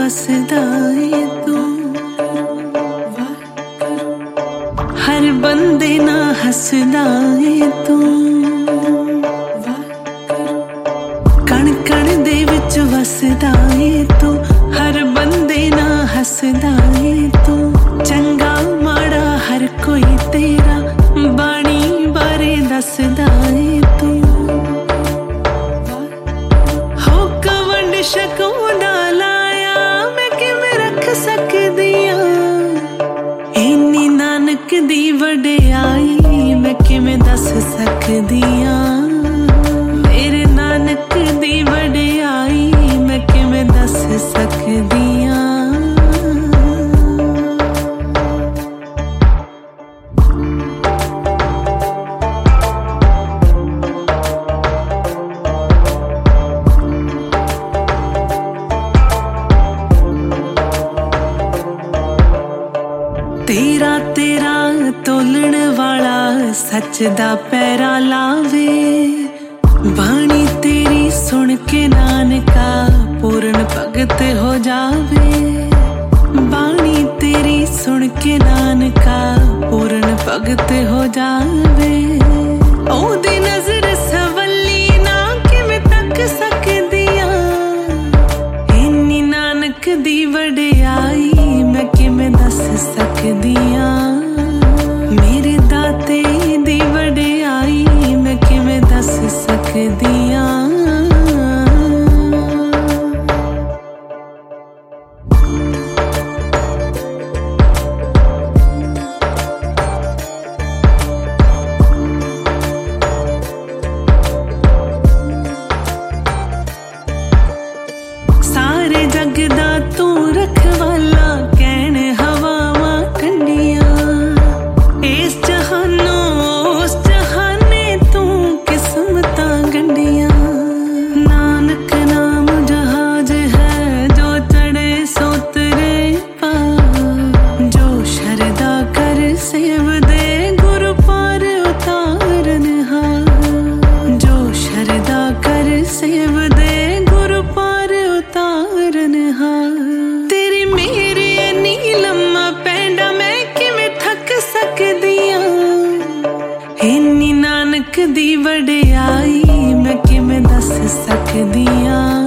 वसदा है तू, हर बंदे ना हसदा है तू, कण कण दे विच वसदा है तू, हर बंदे ना हसदा है तू। चंगा माड़ा हर कोई तेरा बाणी बारे दसदा है तू, हो कवंड शकौंदा लाया मैं किवें रख सकदियां, इन्नी नानक दी वडियाई मैं किवें दस सकदियां, मेरे नानक दी वडियाई मैं किवें दस सकदियां। तेरा तेरा तोलण वाला सच दा पैरा लावे, बाणी तेरी सुन के नानका पूर्ण भगत हो जावे, बाणी तेरी सुन के नानका पूर्ण भगत हो जावे। ओदी नजर सवली ना किवें तक सकदियां, इन्नी नानक दी वडियाई मैं किवें दस सकदियां, मेरे दाते दी वडियाई मैं किवें दस सकदियां। सारे जग दा तू रखवाला कहण हवावां ठंडियां, इस जहानों उस जहाने तू किस्मतां गंढियां। नानक नाम जहाज है जो चढ़े सोतरे पा, जो शरदा कर सेव दे गुरु पार उतारन हा, जो शरदा कर सेव दे गुरु पार उतारन हा। तेरी मेरी नीलम्मा पैंडा मैं किवें थक सकदियां, इन्नी नानक दी वडियाई मैं किवें दस सकदियां।